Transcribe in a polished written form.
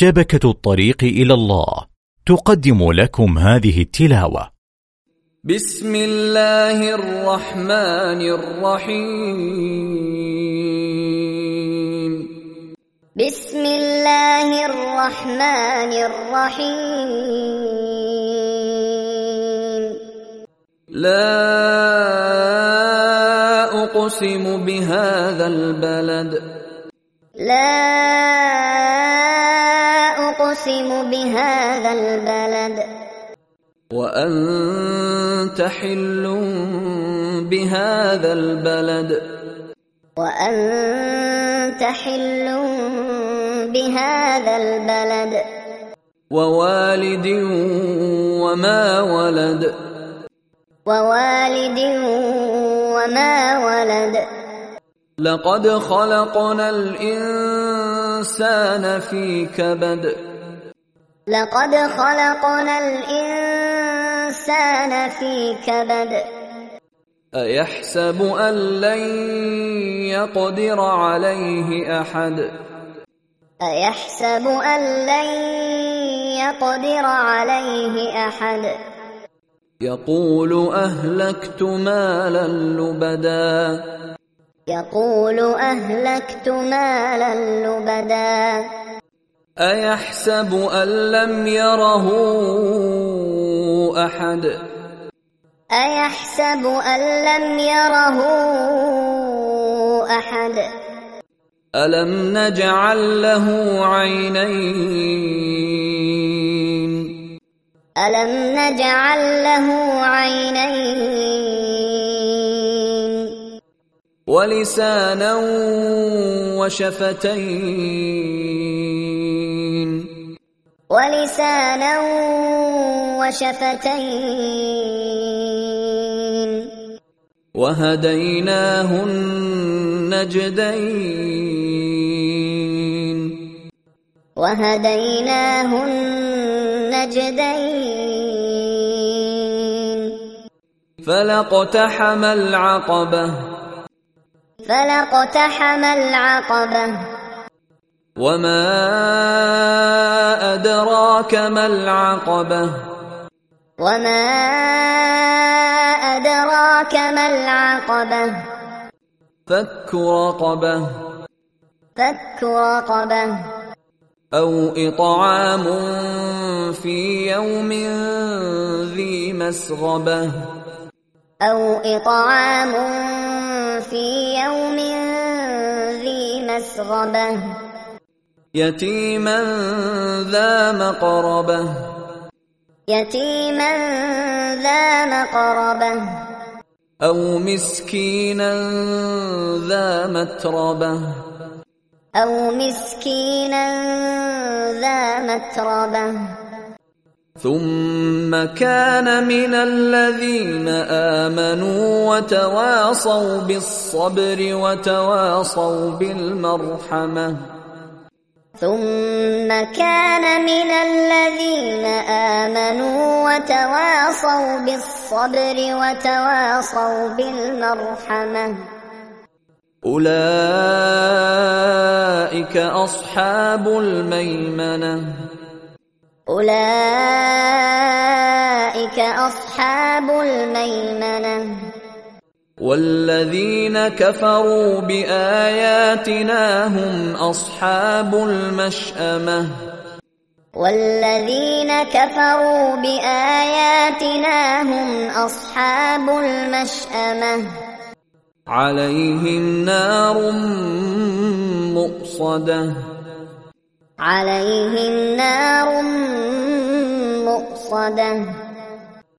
شبكة الطريق إلى الله تقدم لكم هذه التلاوة. بسم الله الرحمن الرحيم. بسم الله الرحمن الرحيم. لا أقسم بهذا البلد. لا أقسم بهذا البلد. وأنت حل بهذا البلد. وأنت حل بهذا البلد. ووالد وما ولد. ووالد وما ولد. لقد خلقنا الإنسان في كبد. لقد خلقنا الإنسان في كبد. أيحسب أن لن يقدر عليه أحد. أيحسب أن لن يقدر عليه أحد. يقول أهلكت مالا لبدا. يقول أهلكت مالا لبدا. أيحسب أن لم يره أحد. أيحسب أن لم يره أحد. ألم نجعل له عينين. ألم نجعل له عينين. ولسانا وشفتين. ولسانا وشفتين. وهديناه النجدين. وهديناه النجدين. فلاقتحم العقبة. فلاقتحم العقبة. وما أدراك ما العقبة. وما أدراك ما العقبة. فك رقبة. فك رقبة. أو إطعام في يوم ذي مسغبة. أو إطعام في يوم ذي مسغبة. يتيما ذا مقربة. يتيما ذا مقربة. أو مسكينا ذا متربة. أو مسكينا ذا متربة. ثم كان من الذين آمنوا وتواصوا بالصبر وتواصوا بالمرحمة. ثم كان من الذين آمنوا وتواصوا بالصبر وتواصوا بالمرحمة. أولئك أصحاب الميمنة. أولئك أصحاب الميمنة. والذين كفروا بآياتنا هم أصحاب المشأمة. والذين كفروا بآياتنا هم أصحاب المشأمة. عليهم نار مؤصدة. عليهم نار مؤصدة.